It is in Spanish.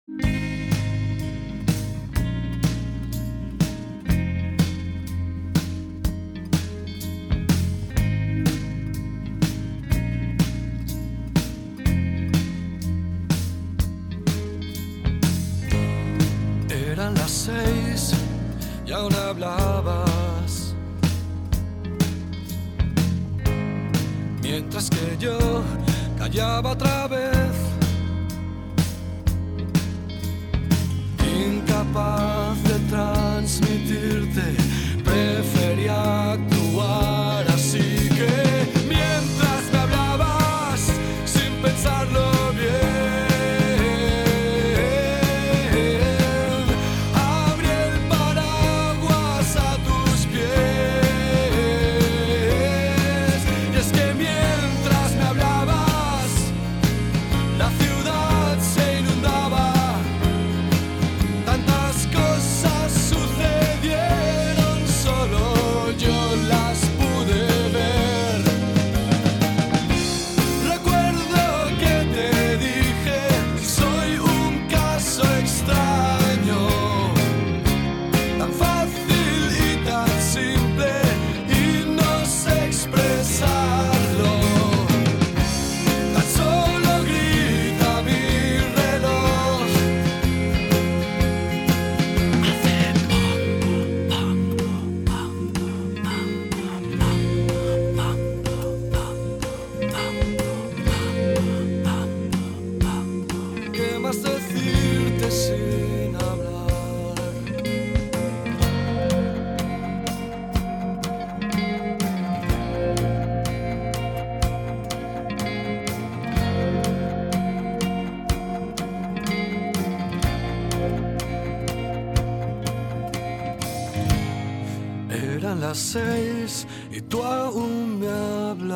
Eran las 6 y aún hablabas, mientras que yo callaba otra vez, incapaz de transmitirte, prefería actuar así que mientras me hablabas sin pensarlo bien, abrí el paraguas a tus pies. Y es que mientras me hablabas la ciudad se inundaba. Tantas cosas sucedieron, solo yo las pude ver. Recuerdo que te dije, soy un caso extraño, tan fácil y tan simple, y no sé expresarlo. Tan solo grita mi reloj. ¿Qué más decirte sin hablar? Eran las 6 y tú aún me hablas.